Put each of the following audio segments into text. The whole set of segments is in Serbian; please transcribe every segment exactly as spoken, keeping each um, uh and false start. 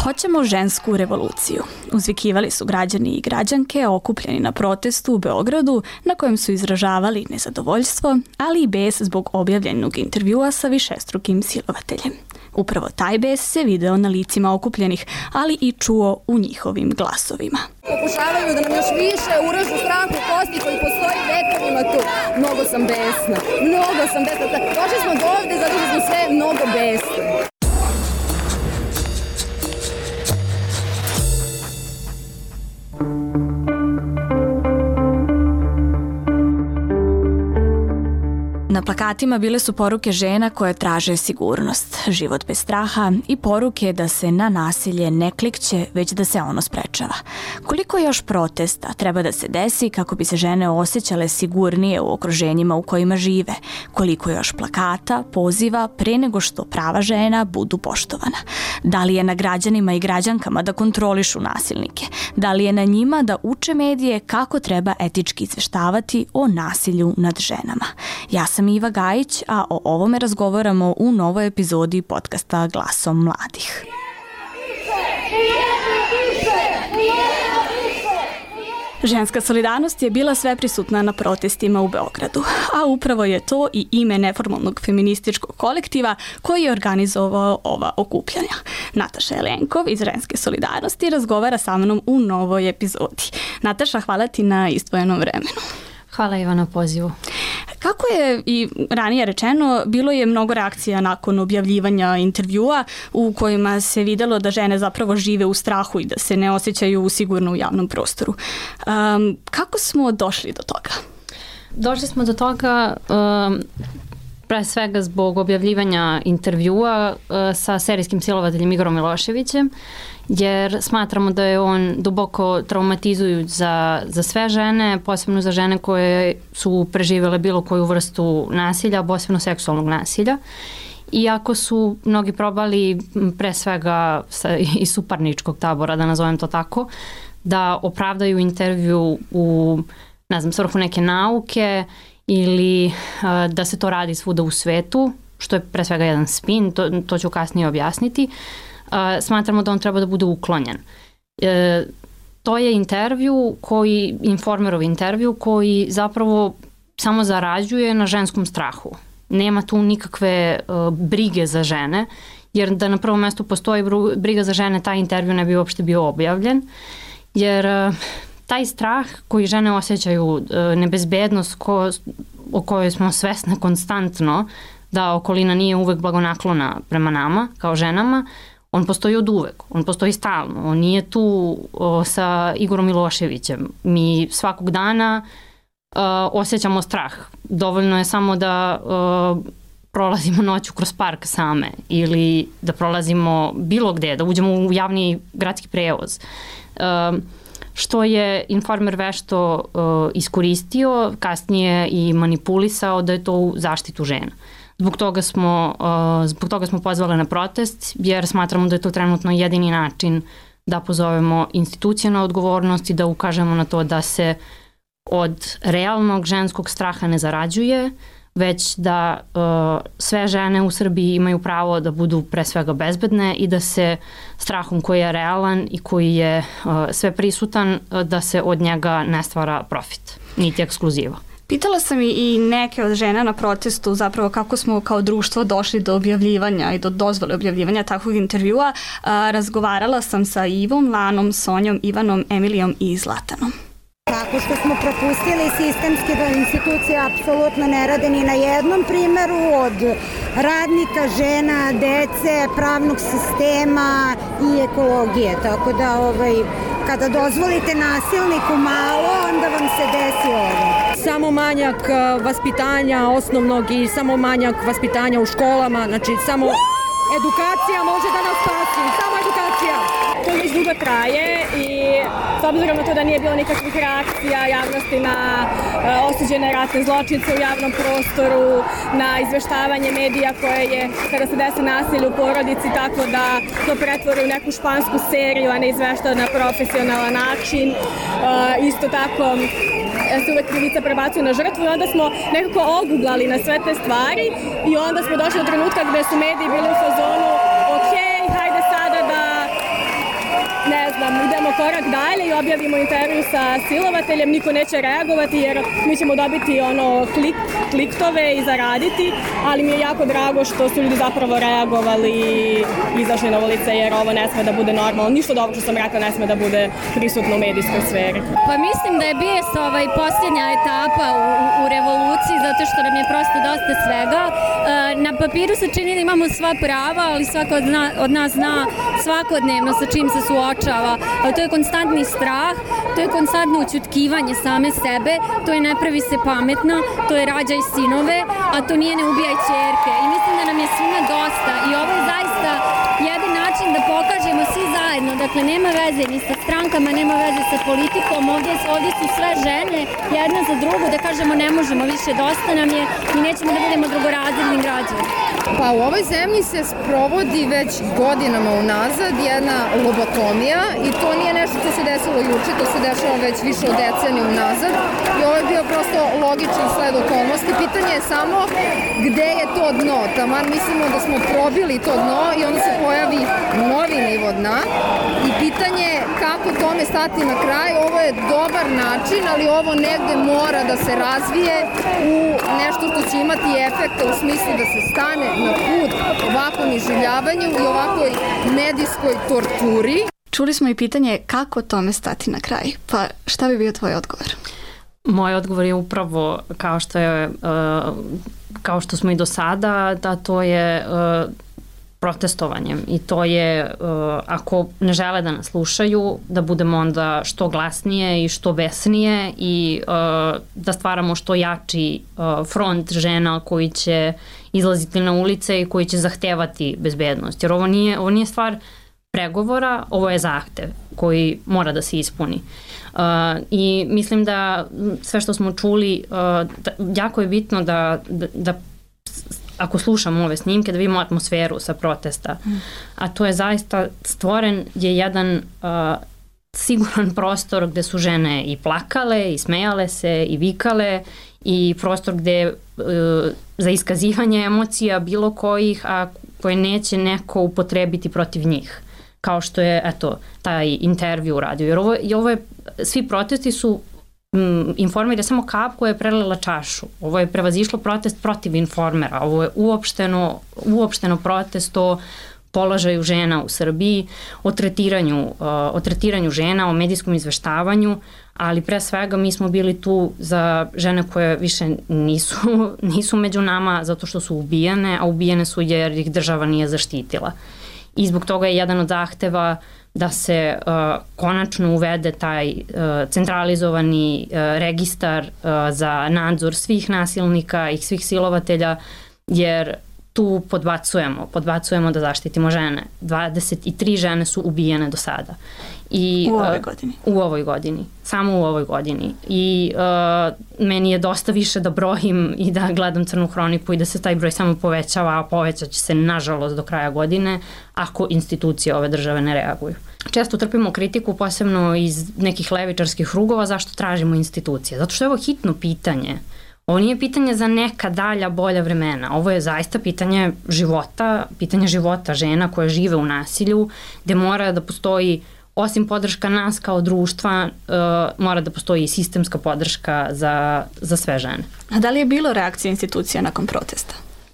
Hoćemo žensku revoluciju. Uzvikivali su građani i građanke okupljeni na protestu u Beogradu na kojem su izražavali nezadovoljstvo, ali i bes zbog objavljenog intervjua sa višestrukim silovateljem. Upravo taj bes se video na licima okupljenih, ali i čuo u njihovim glasovima. Pokušavaju da nam još više uražu stranku kosti koji postoji vekovima tu. Mnogo sam besna, mnogo sam besna. Došli smo do ovde zato što smo sve mnogo besne. Na plakatima bile su poruke žena koje traže sigurnost, život bez straha i poruke da se na nasilje ne klikće, već da se ono sprečava. Koliko još protesta treba da se desi kako bi se žene osjećale sigurnije u okruženjima u kojima žive? Koliko još plakata, poziva pre nego što prava žena budu poštovana? Da li je na građanima i građankama da kontrolišu nasilnike? Da li je na njima da uče medije kako treba etički izveštavati o nasilju nad ženama? Ja sam Iva Gajić, a o ovome razgovaramo u novoj epizodi podcasta Glasom mladih. Ženska solidarnost je bila sveprisutna na protestima u Beogradu, a upravo je to i ime neformalnog feminističkog kolektiva koji je organizovao ova okupljanja. Nataša Jelenkov iz Ženske solidarnosti razgovara sa mnom u novoj epizodi. Nataša, hvala ti na izdvojenom vremenu. Hvala Iva na pozivu. Kako je i ranije rečeno, bilo je mnogo reakcija nakon objavljivanja intervjua u kojima se videlo da žene zapravo žive u strahu i da se ne osjećaju sigurno u javnom prostoru. Um, kako smo došli do toga? Došli smo do toga um, pre svega zbog objavljivanja intervjua uh, sa serijskim silovateljem Igorom Miloševićem, jer smatramo da je on duboko traumatizujuć za, za sve žene, posebno za žene koje su preživjele bilo koju vrstu nasilja, posebno seksualnog nasilja. Iako su mnogi probali, pre svega sa, iz suparničkog tabora, da nazovem to tako, da opravdaju intervju u, ne znam, svrhu neke nauke ili a, da se to radi svuda u svetu, što je pre svega jedan spin, to, to ću kasnije objasniti. Uh, smatramo da on treba da bude uklonjen. E, to je intervju koji, Informerov intervju koji zapravo samo zarađuje na ženskom strahu. Nema tu nikakve uh, brige za žene, jer da na prvom mestu postoji briga za žene, taj intervju ne bi uopšte bio objavljen, jer uh, taj strah koji žene osjećaju, uh, nebezbednost ko, o kojoj smo svesne konstantno, da okolina nije uvek blagonaklona prema nama kao ženama, on postoji od uvek, on postoji stalno, on nije tu o, sa Igorom Miloševićem. Mi svakog dana o, osjećamo strah. Dovoljno je samo da o, prolazimo noću kroz park same ili da prolazimo bilo gde, da uđemo u javni gradski prevoz. O, što je Informer vešto o, iskoristio, kasnije i manipulisao da je to u zaštitu žena. Zbog toga smo, uh, zbog toga smo pozvali na protest, jer smatramo da je to trenutno jedini način da pozovemo institucije na odgovornost i da ukažemo na to da se od realnog ženskog straha ne zarađuje, već da uh, sve žene u Srbiji imaju pravo da budu pre svega bezbedne i da se strahom koji je realan i koji je uh, sve prisutan, uh, da se od njega ne stvara profit, niti ekskluziva. Pitala sam i neke od žena na protestu zapravo kako smo kao društvo došli do objavljivanja i do dozvole objavljivanja takvog intervjua. Razgovarala sam sa Ivom, Lanom, Sonjom, Ivanom, Emilijom i Zlatanom. Tako što smo propustili sistemski da institucije apsolutno ne rade ni na jednom primeru od radnika, žena, dece, pravnog sistema i ekologije. Tako da ovaj, kada dozvolite nasilniku malo, onda vam se desi ovo. Samo manjak vaspitanja osnovnog i samo manjak vaspitanja u školama, znači samo edukacija može da nas spasi, samo edukacija. To već dugo traje i s obzirom na to da nije bilo nikakvih reakcija javnosti na uh, osuđene ratne zločince u javnom prostoru, na izveštavanje medija koje je, kada se desi nasilje u porodici, tako da to pretvori u neku špansku seriju, a ne izveštava na profesionalan način. Uh, isto tako se uvek krivica prebacuje na žrtvu i onda smo nekako oguglali na sve te stvari i onda smo došli do trenutka gde su mediji bili u fazonu ok, hajde sada da objavimo intervju sa silovateljem, niko neće reagovati jer mi ćemo dobiti ono klik, kliktove i zaraditi, ali mi je jako drago što su ljudi zapravo reagovali i izašli na ulice jer ovo ne sme da bude normalno. Ništa od ovog što sam rekla ne sme da bude prisutno u medijskoj sferi. Pa mislim da je bijes ovaj posljednja etapa u, u revoluciji zato što nam je prosto dosta svega. Na papiru se čini da imamo sva prava, ali svako od, zna, od nas zna svakodnevno sa čim se suočava. To je konstantni strah, to je konstantno ućutkivanje same sebe, to je ne pravi se pametna, to je rađaj sinove, a to nije ne ubijaj ćerke. I mislim da nam je svima dosta i ovo je zaista jedan način da pokažemo svi zajedno, dakle nema veze ni sa strankama, nema veze sa politikom, ovdje, ovdje su sve žene, jedna za drugu, da kažemo ne možemo više, dosta nam je i nećemo da budemo drugorazredni građani. Pa u ovoj zemlji se sprovodi već godinama unazad jedna lobotomija i to nije nešto što se desilo juče, to se dešava već više od decenije unazad i ovo je bio prosto logičan sled okolnosti. Pitanje je samo gde je to dno, taman mislimo da smo probili to dno i onda se pojavi novi nivo dna i pitanje je kako tome stati na kraj. Ovo je dobar način, ali ovo negde mora da se razvije u nešto što će imati efekta u smislu da se stane na put ovakvom iživljavanju i ovakvoj medijskoj torturi. Čuli smo i pitanje kako tome stati na kraj, pa šta bi bio tvoj odgovor? Moj odgovor je upravo kao što je, kao što smo i do sada, da to je protestovanjem i to je ako ne žele da nas slušaju, da budemo onda što glasnije i što besnije i da stvaramo što jači front žena koji će izlaziti na ulice i koji će zahtevati bezbednost. Jer ovo nije, ovo nije stvar pregovora, ovo je zahtev koji mora da se ispuni. Uh, I mislim da sve što smo čuli, uh, da, jako je bitno da, da, da ako slušamo ove snimke, da vidimo atmosferu sa protesta. Mm. A to je zaista stvoren je jedan uh, siguran prostor gde su žene i plakale, i smejale se, i vikale, i prostor gde uh, za iskazivanje emocija bilo kojih, a koje neće neko upotrebiti protiv njih. Kao što je, eto, taj intervju uradio. Jer ovo, i ovo je, svi protesti su mm, Informer je samo kap koja je prelila čašu. Ovo je prevazišlo protest protiv Informera. Ovo je uopšteno, uopšteno protest o položaju žena u Srbiji, o tretiranju, uh, o tretiranju žena, o medijskom izveštavanju, ali pre svega mi smo bili tu za žene koje više nisu, nisu među nama zato što su ubijene, a ubijene su jer ih država nije zaštitila. I zbog toga je jedan od zahteva da se uh, konačno uvede taj uh, centralizovani uh, registar uh, za nadzor svih nasilnika i svih silovatelja, jer tu podbacujemo, podbacujemo da zaštitimo žene. dvadeset tri žene su ubijene do sada. I, u ovoj godini? Uh, u ovoj godini, samo u ovoj godini. I uh, meni je dosta više da brojim i da gledam Crnu hroniku i da se taj broj samo povećava, a povećat će se nažalost do kraja godine ako institucije ove države ne reaguju. Često trpimo kritiku, posebno iz nekih levičarskih krugova, zašto tražimo institucije. Zato što je ovo hitno pitanje. Ovo nije pitanje za neka dalja bolja vremena. Ovo je zaista pitanje života, pitanje života žena koje žive u nasilju, gde mora da postoji, osim podrška nas kao društva, uh, mora da postoji i sistemska podrška za, za sve žene. A da li je bilo reakcije institucija nakon protesta?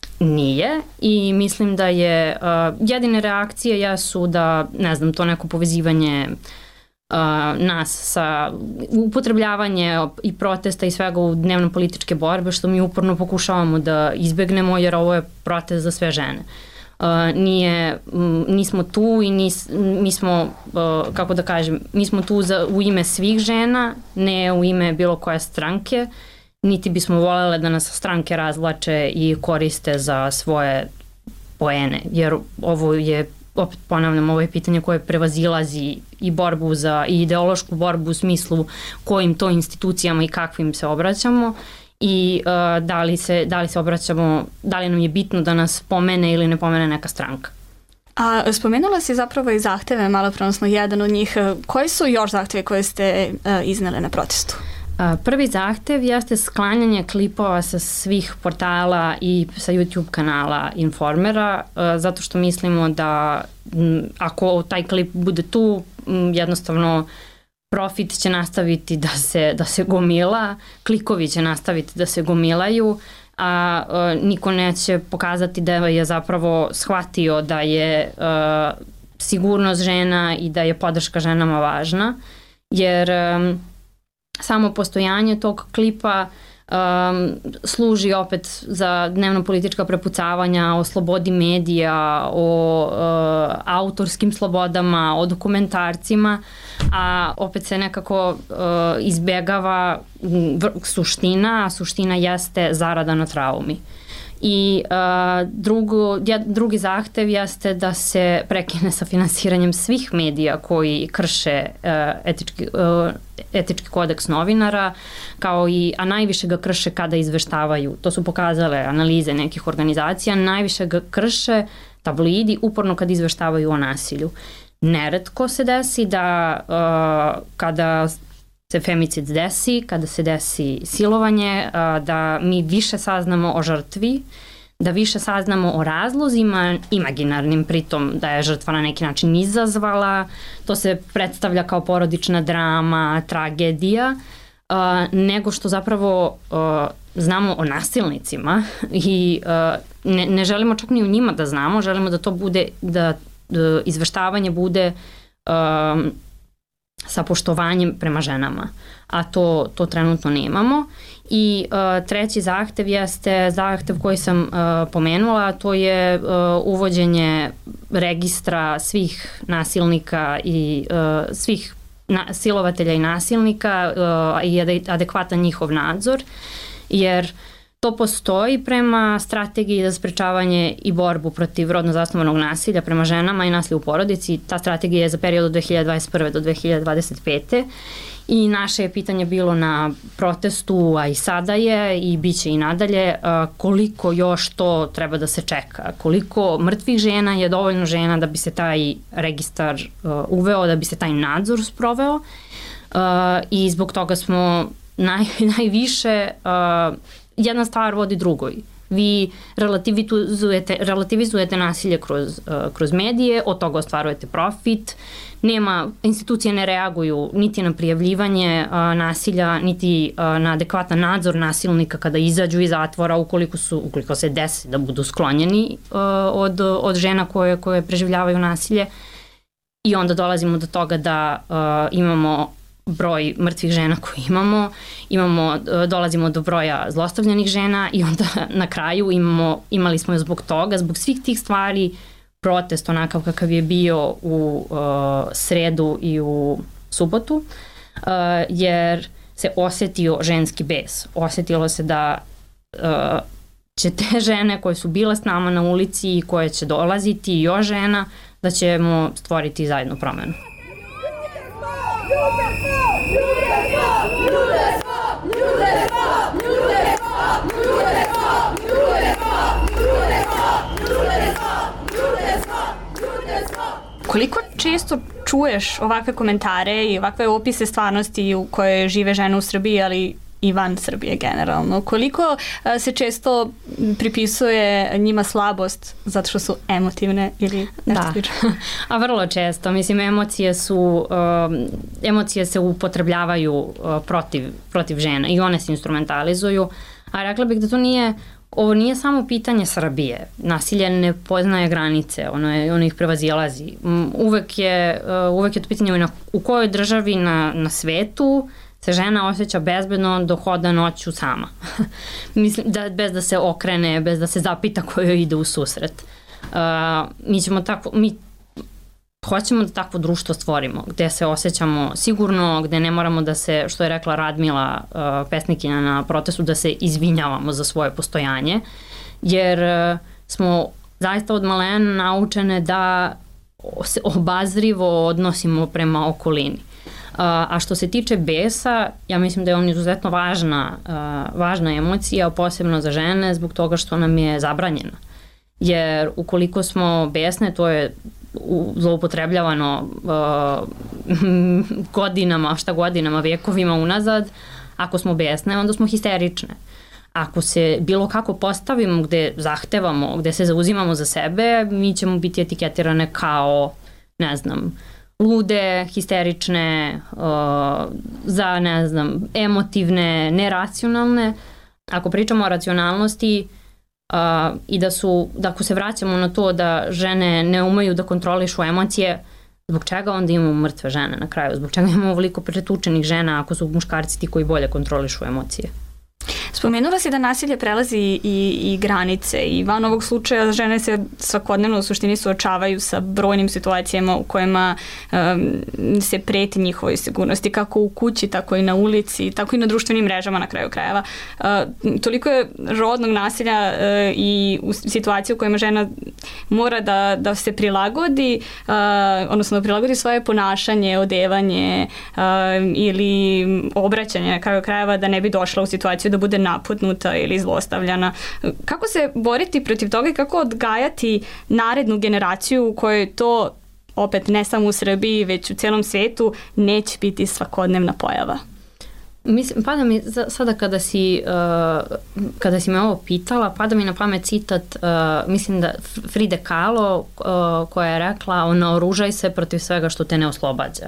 Nije i mislim da je, uh, jedine reakcije jesu da, ne znam, to neko povezivanje Uh, nas sa upotrebljavanje i protesta i svega u dnevno političke borbe, što mi uporno pokušavamo da izbegnemo, jer ovo je protest za sve žene. Uh, nije, m, nismo tu i nis, mi smo, uh, kako da kažem, mi smo tu za, u ime svih žena, ne u ime bilo koje stranke, niti bismo voljele da nas stranke razvlače i koriste za svoje poene, jer ovo je, opet ponavljam, ovo je pitanje koje prevazilazi i borbu za, i ideološku borbu u smislu kojim to institucijama i kakvim se obraćamo i uh, da, li se, da li se obraćamo, da li nam je bitno da nas pomene ili ne pomene neka stranka. A spomenula si zapravo i zahteve, malo prenosno jedan od njih. Koji su još zahteve koje ste uh, iznele na protestu? Prvi zahtev jeste sklanjanje klipova sa svih portala i sa YouTube kanala Informera, zato što mislimo da ako taj klip bude tu, jednostavno profit će nastaviti da se, da se gomila, klikovi će nastaviti da se gomilaju, a uh, niko neće pokazati da je zapravo shvatio da je uh, sigurnost žena i da je podrška ženama važna, jer um, samo postojanje tog klipa um, služi opet za dnevno politička prepucavanja o slobodi medija, o uh, autorskim slobodama, o dokumentarcima, a opet se nekako uh, izbjegava suština, a suština jeste zarada na traumi. I uh, drugo, drugi zahtev jeste da se prekine sa finansiranjem svih medija koji krše uh, etički, uh, etički kodeks novinara, kao i, a najviše ga krše kada izveštavaju. To su pokazale analize nekih organizacija, najviše ga krše tabloidi uporno kad izveštavaju o nasilju. Neretko se desi da uh, kada se femicid desi, kada se desi silovanje, da mi više saznamo o žrtvi, da više saznamo o razlozima imaginarnim, pritom da je žrtva na neki način izazvala, to se predstavlja kao porodična drama, tragedija, nego što zapravo znamo o nasilnicima i ne, ne želimo čak ni o njima da znamo, želimo da to bude, da izveštavanje bude sa poštovanjem prema ženama, a to, to trenutno nemamo. I uh, treći zahtev jeste zahtev koji sam uh, pomenula, to je uh, uvođenje registra svih nasilnika i uh, svih na, silovatelja i nasilnika uh, i adekvatan njihov nadzor, jer to postoji prema strategiji za sprečavanje i borbu protiv rodno zasnovanog nasilja prema ženama i nasilja u porodici. Ta strategija je za period od dve hiljade dvadeset prve do dve hiljade dvadeset pete i naše je pitanje bilo na protestu, a i sada je i bit će i nadalje, koliko još to treba da se čeka, koliko mrtvih žena je dovoljno žena da bi se taj registar uveo, da bi se taj nadzor sproveo i zbog toga smo naj, najviše jedna stvar vodi drugoj. Vi relativizujete, relativizujete nasilje kroz, uh, kroz medije, od toga ostvarujete profit, nema, institucije ne reaguju niti na prijavljivanje uh, nasilja, niti uh, na adekvatan nadzor nasilnika kada izađu iz zatvora, ukoliko, su, ukoliko se desi da budu sklonjeni uh, od, od žena koje, koje preživljavaju nasilje. I onda dolazimo do toga da uh, imamo broj mrtvih žena koji imamo, imamo, dolazimo do broja zlostavljanih žena i onda na kraju imamo, imali smo zbog toga, zbog svih tih stvari, protest onakav kakav je bio u uh, sredu i u subotu, uh, jer se osetio ženski bes. Osetilo se da uh, će te žene koje su bile s nama na ulici i koje će dolaziti i još žena, da ćemo stvoriti zajedno promenu. Koliko često čuješ ovakve komentare i ovakve opise stvarnosti u kojoj žive žene u Srbiji, ali i van Srbije generalno? Koliko se često pripisuje njima slabost zato što su emotivne ili nešto da. slično? A vrlo često. Mislim, emocije su, um, emocije se upotrebljavaju uh, protiv, protiv žena i one se instrumentalizuju. A rekla bih da to nije, ovo nije samo pitanje Srbije. Nasilje ne poznaje granice, ono, je, ono ih prevazilazi. Uvek je, uh, uvek je to pitanje na, u kojoj državi na, na svetu se žena osjeća bezbedno dok hoda noću sama. Mislim, da, bez da se okrene, bez da se zapita kojoj ide u susret. Uh, mi ćemo tako, mi hoćemo da takvo društvo stvorimo, gde se osjećamo sigurno, gde ne moramo da se, što je rekla Radmila, uh, pesnikinja na protestu, da se izvinjavamo za svoje postojanje, jer uh, smo zaista od malena naučene da se obazrivo odnosimo prema okolini. Uh, a što se tiče besa, ja mislim da je on izuzetno važna, uh, važna emocija, posebno za žene, zbog toga što nam je zabranjena. Jer ukoliko smo besne, to je zloupotrebljavano uh, godinama, šta godinama, vekovima unazad. Ako smo besne, onda smo histerične. Ako se bilo kako postavimo gde zahtevamo, gde se zauzimamo za sebe, mi ćemo biti etiketirane kao, ne znam, lude, histerične, uh, za, ne znam, emotivne, neracionalne. Ako pričamo o racionalnosti uh, i da su, da ako se vraćamo na to da žene ne umeju da kontrolišu emocije, zbog čega onda imamo mrtve žene na kraju? Zbog čega imamo ovoliko pretučenih žena ako su muškarci ti koji bolje kontrolišu emocije? Spomenula si da nasilje prelazi i, i granice i van ovog slučaja žene se svakodnevno u suštini suočavaju sa brojnim situacijama u kojima um, se preti njihovoj sigurnosti, kako u kući, tako i na ulici, tako i na društvenim mrežama na kraju krajeva. Uh, toliko je rodnog nasilja uh, i u situaciji u kojima žena mora da, da se prilagodi, uh, odnosno da prilagodi svoje ponašanje, odevanje uh, ili obraćanje na kraju krajeva da ne bi došla u situaciju da bude naputnuta ili zlostavljana. Kako se boriti protiv toga i kako odgajati narednu generaciju u kojoj to, opet ne samo u Srbiji, već u celom svetu, neće biti svakodnevna pojava? Mislim, pada mi sada kada si, uh, kada si me ovo pitala, pada mi na pamet citat, uh, mislim da Fride Kahlo, uh, koja je rekla: naoružaj se protiv svega što te ne oslobađa.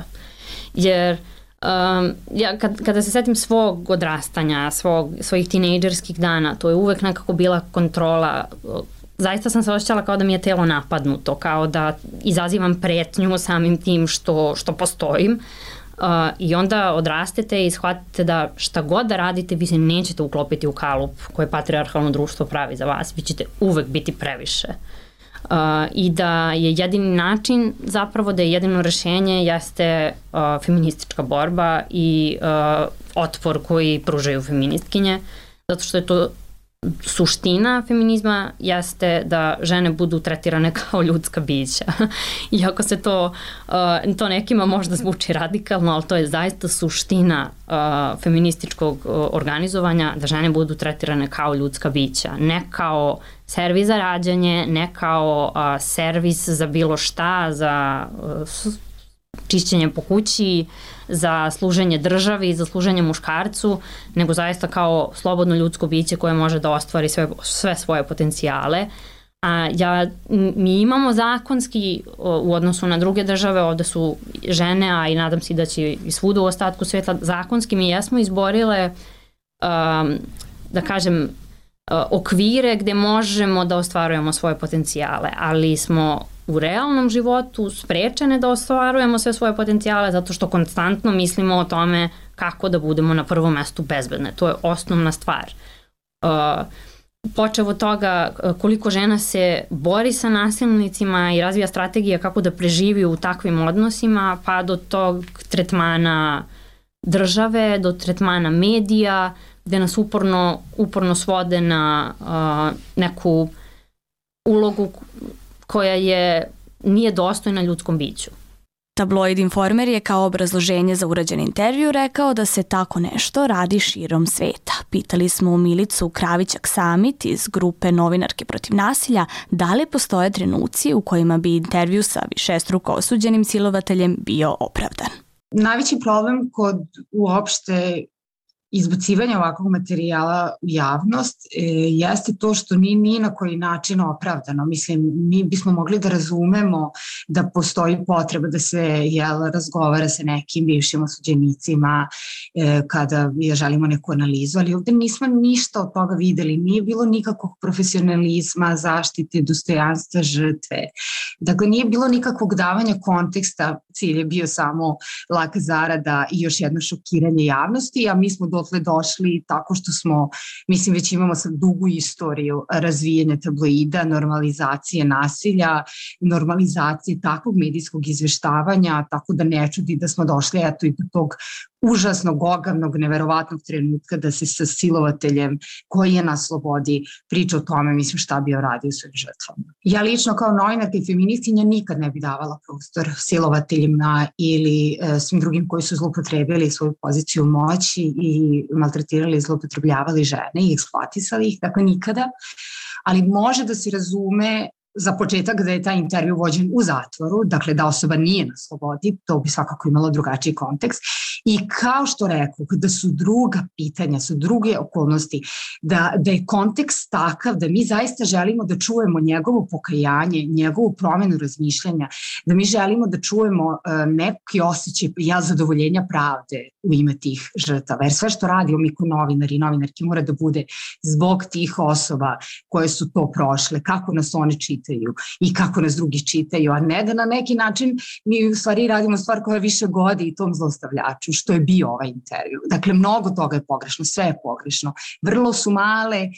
Jer Um, ja kad, kada se setim svog odrastanja, svog, svojih tinejdžerskih dana, to je uvek nekako bila kontrola. Zaista sam se osjećala kao da mi je telo napadnuto, kao da izazivam pretnju samim tim što, što postojim. Uh, I onda odrastete i shvatite da šta god da radite, vi se nećete uklopiti u kalup koje patrijarhalno društvo pravi za vas. Vi ćete uvek biti previše. Uh, i da je jedini način, zapravo da je jedino rešenje jeste uh, feministička borba i uh, otpor koji pružaju feministkinje, zato što je to suština feminizma, jeste da žene budu tretirane kao ljudska bića. Iako se to, uh, to nekima možda zvuči radikalno, ali to je zaista suština uh, feminističkog uh, organizovanja, da žene budu tretirane kao ljudska bića, ne kao servis za rađanje, ne kao uh, servis za bilo šta, za uh, čišćenje po kući, za služenje državi, za služenje muškarcu, nego zaista kao slobodno ljudsko biće koje može da ostvari sve, sve svoje potencijale. A ja, mi imamo zakonski u odnosu na druge države, ovde su žene, a i nadam se da će i svuda u ostatku sveta, zakonski mi jesmo izborile, um, da kažem, okvire gde možemo da ostvarujemo svoje potencijale, ali smo u realnom životu sprečene da ostvarujemo sve svoje potencijale zato što konstantno mislimo o tome kako da budemo na prvom mestu bezbedne. To je osnovna stvar. Uh, počev od toga koliko žena se bori sa nasilnicima i razvija strategija kako da preživi u takvim odnosima, pa do tog tretmana države, do tretmana medija, gde nas uporno, uporno svode na uh, neku ulogu koja je, nije dostojna ljudskom biću. Tabloid Informer je kao obrazloženje za urađen intervju rekao da se tako nešto radi širom sveta. Pitali smo Milicu Kravićak-Samit iz grupe Novinarke protiv nasilja da li postoje trenuci u kojima bi intervju sa višestruko osuđenim silovateljem bio opravdan. Najveći problem kod uopšte izbacivanja ovakvog materijala u javnost e, jeste to što ni, ni na koji način opravdano. Mislim, mi bismo mogli da razumemo da postoji potreba da se jel, razgovara sa nekim bivšim osuđenicima e, kada želimo neku analizu, ali ovde nismo ništa od toga videli. Nije bilo nikakvog profesionalizma, zaštite, dostojanstva žrtve. Dakle, nije bilo nikakvog davanja konteksta, cilj je bio samo laka zarada i još jedno šokiranje javnosti, a mi smo do došli tako što smo, mislim, već imamo sad dugu istoriju razvijanja tabloida, normalizacije nasilja, normalizacije takvog medijskog izveštavanja, tako da ne čudi da smo došli eto i do tog užasnog, ogavnog, neverovatnog trenutka da se sa silovateljem koji je na slobodi priča o tome, mislim, šta bi radio svojim žrtvama. Ja lično kao novinarka i feministkinja nikad ne bi davala prostor silovateljima ili e, svim drugim koji su zloupotrebili svoju poziciju moći i maltretirali i zloupotrebljavali žene i eksploatisali ih, dakle nikada. Ali može da se razume za početak da je taj intervju vođen u zatvoru, dakle da osoba nije na slobodi, to bi svakako imalo drugačiji kontekst. I kao što rekao, da su druga pitanja, su druge okolnosti, da, da je kontekst takav da mi zaista želimo da čujemo njegovo pokajanje, njegovu promenu razmišljanja, da mi želimo da čujemo uh, neki osjećaj ja zadovoljenja pravde u ime tih žrtava. Jer sve što radimo mi ko novinari i novinarki mora da bude zbog tih osoba koje su to prošle, kako nas one čitaju i kako nas drugi čitaju, a ne da na neki način mi u stvari radimo stvar koja više godi i tom zlostavljaču, što je bio ovaj intervju. Dakle, mnogo toga je pogrešno, sve je pogrešno. Vrlo su male e,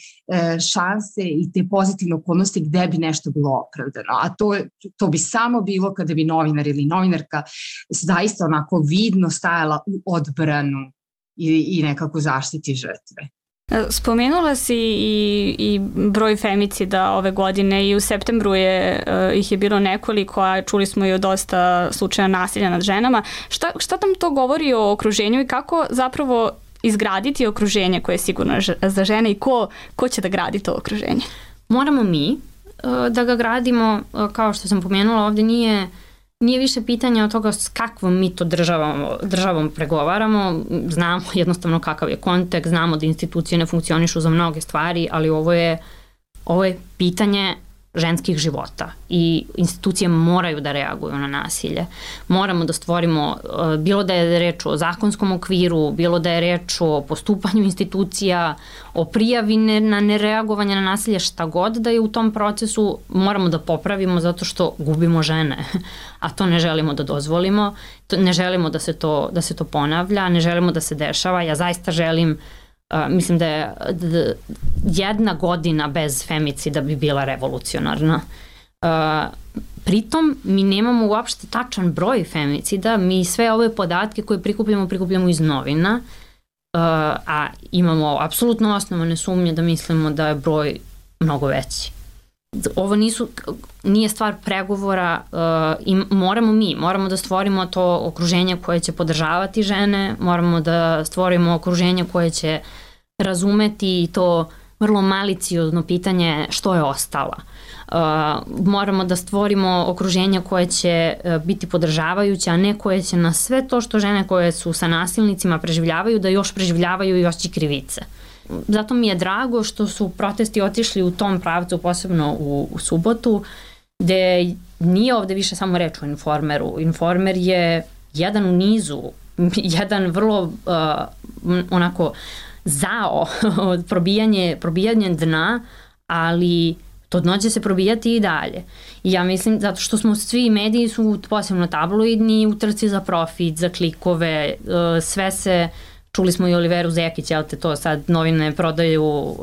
šanse i te pozitivne okolnosti gde bi nešto bilo opravdano, a to, to bi samo bilo kada bi novinar ili novinarka zaista onako vidno stajala u odbranu i, i nekako zaštiti žrtve. Spomenula si i, i broj femicida ove godine i u septembru je, uh, ih je bilo nekoliko, a čuli smo i o dosta slučaja nasilja nad ženama. Šta, šta tam to govori o okruženju i kako zapravo izgraditi okruženje koje je sigurno za žene i ko, ko će da gradi to okruženje? Moramo mi uh, da ga gradimo, uh, kao što sam pomenula, ovde nije Nije više pitanje od toga s kakvom mi to državom, državom pregovaramo, znamo jednostavno kakav je kontekst, znamo da institucije ne funkcionišu za mnoge stvari, ali ovo je, ovo je pitanje ženskih života i institucije moraju da reaguju na nasilje. Moramo da stvorimo, bilo da je reč o zakonskom okviru, bilo da je reč o postupanju institucija, o prijavi na nereagovanje na nasilje, šta god da je u tom procesu, moramo da popravimo zato što gubimo žene, a to ne želimo da dozvolimo, ne želimo da se to, da se to ponavlja, ne želimo da se dešava. Ja zaista želim Uh, mislim da je da jedna godina bez femicida bi bila revolucionarna. Uh, pritom mi nemamo uopšte tačan broj femicida, mi sve ove podatke koje prikupljamo, prikupljamo iz novina, uh, a imamo apsolutno osnovane sumnje da mislimo da je broj mnogo veći. Ovo nisu, nije stvar pregovora uh, i moramo mi, moramo da stvorimo to okruženje koje će podržavati žene, moramo da stvorimo okruženje koje će razumeti i to vrlo maliciozno pitanje što je ostala. Uh, moramo da stvorimo okruženje koje će uh, biti podržavajuće, a ne koje će na sve to što žene koje su sa nasilnicima preživljavaju, da još preživljavaju i osjećaj krivice. Zato mi je drago što su protesti otišli u tom pravcu, posebno u, u subotu, gde nije ovde više samo reč o Informeru. Informer je jedan u nizu, jedan vrlo uh, onako zao probijanje, probijanje dna, ali to dno će se probijati i dalje. I ja mislim, zato što smo svi mediji su posebno tabloidni, u trci za profit, za klikove, uh, sve se... Čuli smo i Oliveru Zekić, jel te to sad novine prodaju uh,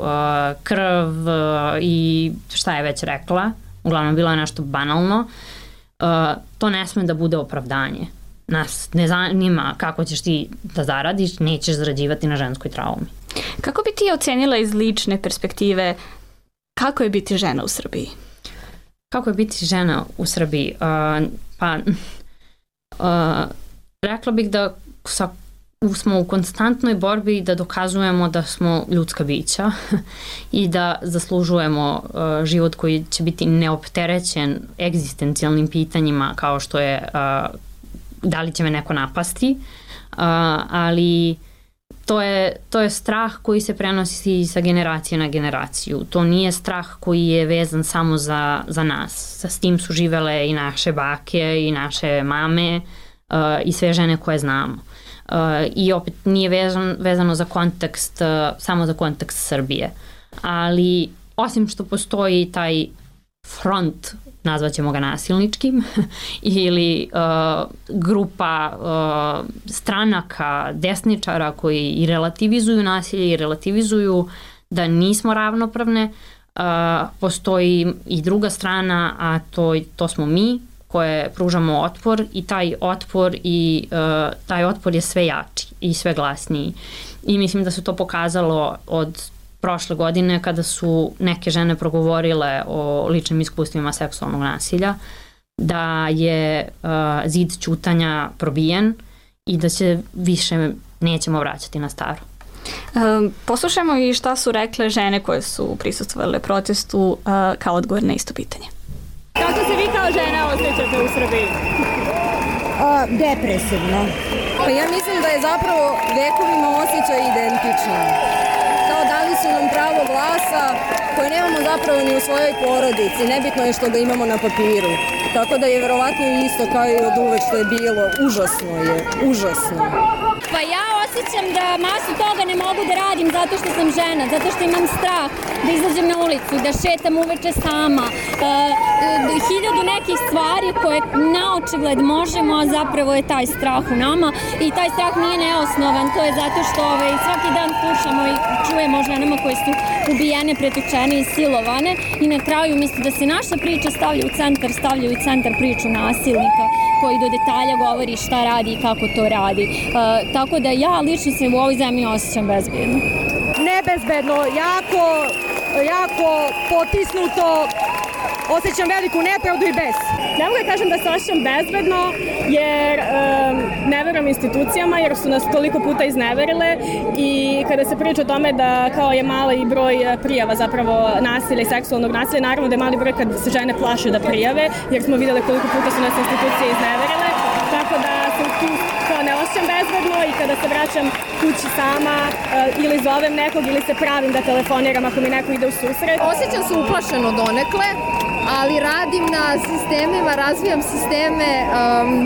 krv uh, i šta je već rekla, uglavnom bilo je nešto banalno. Uh, to ne sme da bude opravdanje. Nas ne zanima kako ćeš ti da zaradiš, nećeš zarađivati na ženskoj traumi. Kako bi ti ocenila iz lične perspektive kako je biti žena u Srbiji? Kako je biti žena u Srbiji? Uh, pa uh, rekla bih da sa smo u konstantnoj borbi da dokazujemo da smo ljudska bića i da zaslužujemo uh, život koji će biti neopterećen egzistencijalnim pitanjima kao što je uh, da li će me neko napasti, uh, ali to je, to je strah koji se prenosi sa generacije na generaciju. To nije strah koji je vezan samo za, za nas. S tim su živele i naše bake i naše mame uh, i sve žene koje znamo. Uh, i opet nije vezan, vezano za kontekst, uh, samo za kontekst Srbije. Ali osim što postoji taj front, nazvaćemo ga nasilničkim, ili uh, grupa uh, stranaka, desničara koji i relativizuju nasilje i relativizuju da nismo ravnopravne, uh, postoji i druga strana, a to, to smo mi, koje pružamo otpor i taj otpor i uh, taj otpor je sve jači i sve glasniji. I mislim da se to pokazalo od prošle godine kada su neke žene progovorile o ličnim iskustvima seksualnog nasilja, da je uh, zid ćutanja probijen i da se više nećemo vraćati na staro. Um, poslušajmo i šta su rekle žene koje su prisustvovale protestu uh, kao odgovor na isto pitanje. Kako se vi kao žena osjećate u Srbiji? A, depresivno. Pa ja mislim da je zapravo vekovima osjećaj identičan. Kao dali su nam pravo glasa koje nemamo zapravo ni u svojoj porodici. Nebitno je što ga imamo na papiru. Tako da je verovatno isto kao i od uvek što je bilo. Užasno je, užasno. Pa ja osjećam da masu toga ne mogu da radim zato što sam žena, zato što imam strah da izađem na ulicu, da šetam uveče sama. E, hiljadu nekih stvari koje na očigled možemo, a zapravo je taj strah u nama i taj strah nije neosnovan. To je zato što ovaj, svaki dan slušamo i čujemo o ženama koje su ubijene, pretučene i silovane i na kraju umjesto da se naša priča stavlja u centar, stavljaju u centar priču nasilnika koji do detalja govori šta radi i kako to radi. E, tako da ja lično se u ovoj zemlji osjećam bezbedno. Nebezbedno, jako, jako potisnuto, osjećam veliku nepravdu i bes. Ne mogu da kažem da se osjećam bezbedno jer um, ne verujem institucijama jer su nas toliko puta izneverile i kada se priča o tome da kao je mali broj prijava zapravo nasilja i seksualnog nasilja, naravno da je mali broj kad se žene plaše da prijave jer smo vidjeli koliko puta su nas institucije izneverile, tako da se tu kao ne osjećam bezbedno i kada se vraćam kući sama uh, ili zovem nekog ili se pravim da telefoniram ako mi neko ide u susret. Osjećam se uplašeno donekle, ali radim na sistemima, razvijam sisteme um,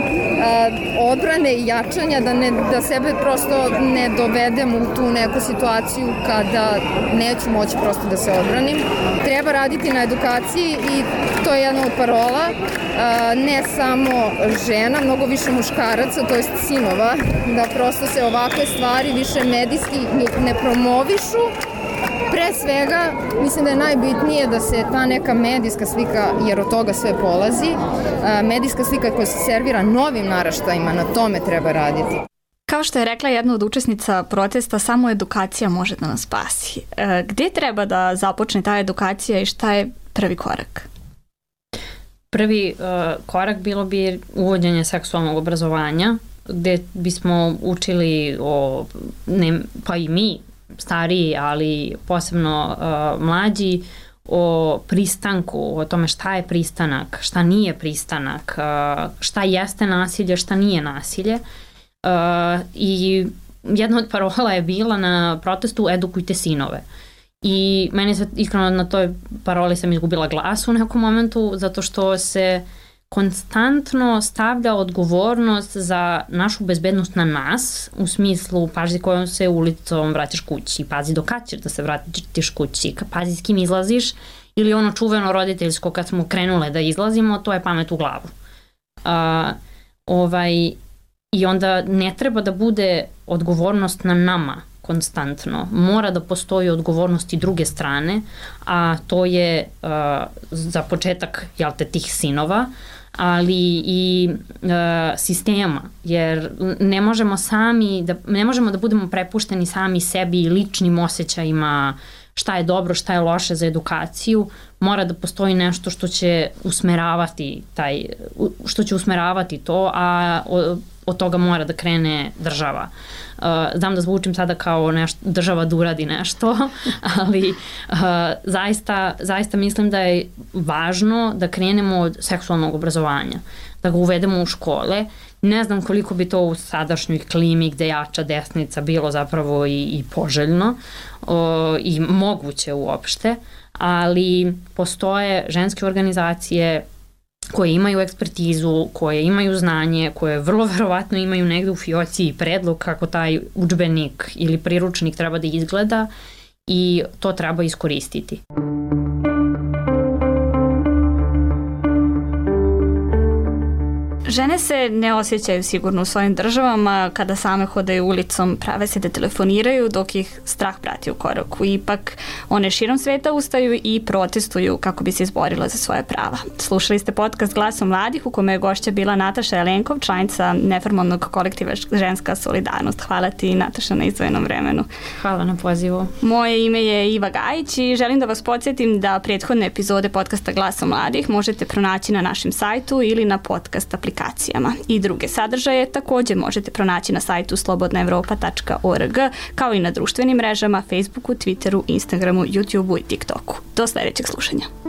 uh, odbrane i jačanja da, ne, da sebe prosto ne dovedem u tu neku situaciju kada neću moći prosto da se odbranim. Treba raditi na edukaciji i to je jedna od parola, uh, ne samo žena, mnogo više muškaraca, to jest sinova, da prosto se ovakve stvari više medijski ne promovišu. Pre svega, mislim da je najbitnije da se ta neka medijska slika, jer od toga sve polazi, medijska slika koja se servira novim naraštajima, na tome treba raditi. Kao što je rekla jedna od učesnica protesta, samo edukacija može da nas spasi. E, gdje treba da započne ta edukacija i šta je prvi korak? Prvi uh, korak bilo bi uvođenje seksualnog obrazovanja, gdje bismo učili o, ne, pa i mi, stariji, ali posebno uh, mlađi, o pristanku, o tome šta je pristanak, šta nije pristanak, uh, šta jeste nasilje, šta nije nasilje. Uh, I jedna od parola je bila na protestu edukujte sinove. I meni se iskreno na toj paroli sam izgubila glas u nekom momentu, zato što se konstantno stavlja odgovornost za našu bezbednost na nas, u smislu pazi kojom se ulicom vraćaš kući, pazi do kad ćeš da se vratiš kući, pazi s kim izlaziš, ili ono čuveno roditeljsko kad smo krenule da izlazimo, to je pamet u glavu. Uh, ovaj, I onda ne treba da bude odgovornost na nama konstantno. Mora da postoji odgovornost i druge strane, a to je uh, za početak, jel te, tih sinova, ali i uh, sistema, jer ne možemo sami, da, ne možemo da budemo prepušteni sami sebi i ličnim osjećajima šta je dobro, šta je loše za edukaciju. Mora da postoji nešto što će usmeravati taj, što će usmeravati to, a od toga mora da krene država. Uh, znam da zvučim sada kao nešto, država da uradi nešto, ali uh, zaista, zaista mislim da je važno da krenemo od seksualnog obrazovanja, da ga uvedemo u škole. Ne znam koliko bi to u sadašnjoj klimi gde jača desnica bilo zapravo i, i poželjno uh, i moguće uopšte, ali postoje ženske organizacije koje imaju ekspertizu, koje imaju znanje, koje vrlo verovatno imaju negde u fioci i predlog kako taj udžbenik ili priručnik treba da izgleda i to treba iskoristiti. Žene se ne osjećaju sigurno u svojim državama, kada same hodaju ulicom, prave se da telefoniraju dok ih strah prati u koraku. Ipak one širom sveta ustaju i protestuju kako bi se izborila za svoje prava. Slušali ste podcast Glasom mladih u kome je gošća bila Nataša Jelenkov, članica neformalnog kolektiva Ženska solidarnost. Hvala ti, Nataša, na izdvojenom vremenu. Hvala na pozivu. Moje ime je Iva Gajić i želim da vas podsjetim da prethodne epizode podcasta Glasom mladih možete pronaći na našem sajtu ili na podcast aplikacijama. I druge sadržaje također možete pronaći na sajtu slobodna evropa tačka org, kao i na društvenim mrežama Facebooku, Twitteru, Instagramu, YouTubeu i TikToku. Do sljedećeg slušanja.